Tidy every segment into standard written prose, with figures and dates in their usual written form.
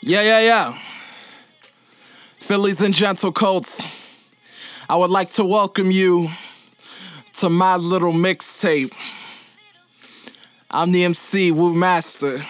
Yeah. Phillies and Gentle Colts, I would like to welcome you to my little mixtape. I'm the MC, Woo Master,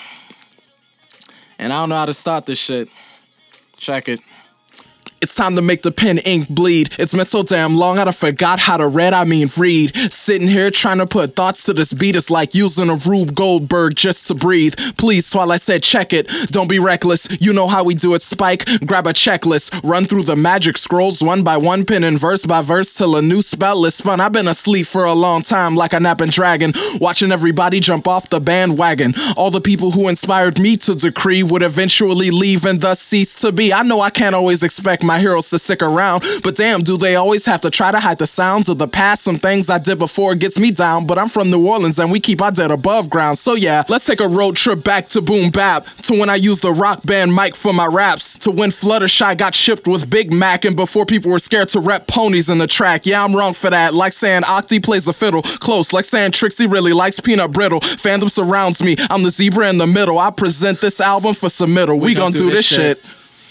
and I don't know how to start this shit. Check it. It's time to make the pen ink bleed. It's been so damn long, I done forgot how to read. Sitting here trying to put thoughts to this beat is like using a Rube Goldberg just to breathe. Please, while I said check it, don't be reckless. You know how we do it, Spike. Grab a checklist, run through the magic scrolls one by one, pen and verse by verse till a new spell is spun. I've been asleep for a long time like a napping dragon, watching everybody jump off the bandwagon. All the people who inspired me to decree would eventually leave and thus cease to be. I know I can't always expect my heroes to stick around, but damn, do they always have to try to hide the sounds of the past? Some things I did before gets me down, but I'm from New Orleans and we keep our dead above ground. So yeah, let's take a road trip back to boom bap, to when I used the rock band mic for my raps, to when Fluttershy got shipped with Big Mac and before people were scared to rep ponies in the track. Yeah, I'm wrong for that, like saying Octi plays the fiddle, close, like saying Trixie really likes peanut brittle. Fandom surrounds me, I'm the zebra in the middle. I present this album for submittal. We gon' do this shit.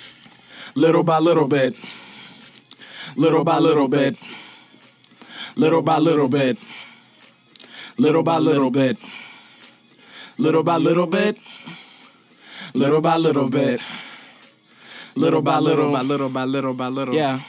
Little by little bit, little by little bit, little by little bit, little by little bit, little by little bit, little by little bit, little by little by little by little by little. Yeah.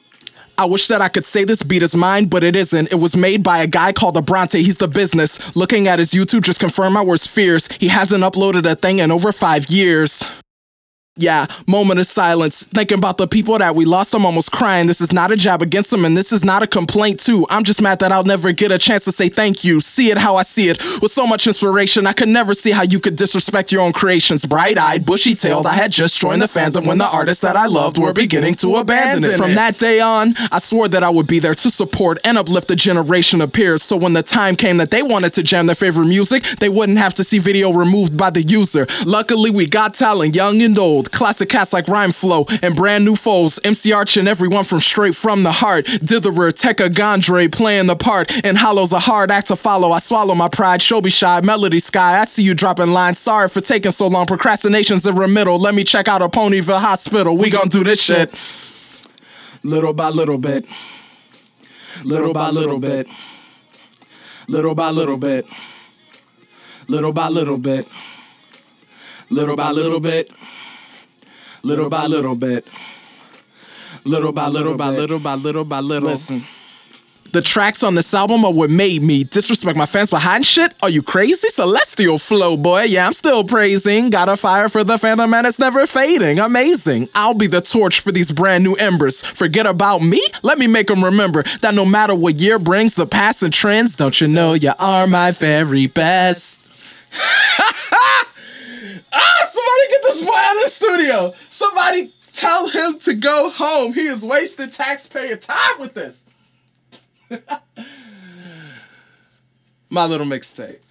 I wish that I could say this beat is mine, but it isn't. It was made by a guy called Abronte. He's the business. Looking at his YouTube just confirmed my worst fears. He hasn't uploaded a thing in over 5 years. Yeah, moment of silence. Thinking about the people that we lost, I'm almost crying. This is not a jab against them, and this is not a complaint too. I'm just mad that I'll never get a chance to say thank you. See it how I see it. With so much inspiration, I could never see how you could disrespect your own creations. Bright-eyed, bushy-tailed, I had just joined the fandom when the artists that I loved were beginning to abandon it. From that day on, I swore that I would be there to support and uplift the generation of peers. So when the time came that they wanted to jam their favorite music, they wouldn't have to see video removed by the user. Luckily, we got talent, young and old. Classic cats like Rhyme Flow and brand new foes. MC Arch and everyone from straight from the heart. Ditherer, Tekka Gondre playing the part. And Hollow's a hard act to follow. I swallow my pride. Shobi Shy, Melody Sky. I see you dropping lines. Sorry for taking so long. Procrastination's in remittal. Let me check out a Ponyville hospital. We gon' do this shit. Little by little bit. Little by little bit. Little by little bit. Little by little bit. Little by little bit. Little by little bit. Little by little by little by little by little. Listen. The tracks on this album are what made me. Disrespect my fans behind shit? Are you crazy? Celestial flow, boy. Yeah, I'm still praising. Got a fire for the fandom and it's never fading. Amazing. I'll be the torch for these brand new embers. Forget about me? Let me make them remember that no matter what year brings the past and trends, don't you know you are my very best? Somebody get this boy out of the studio. Somebody tell him to go home. He is wasting taxpayer time with this. My little mixtape.